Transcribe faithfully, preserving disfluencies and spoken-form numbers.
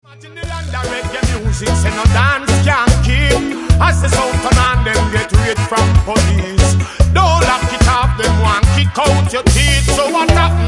Imagine the land of reggae music, say no dance can't keep. As the sound turn on, them get rid from police. Don't lock it off, them want kick out your teeth. So what up?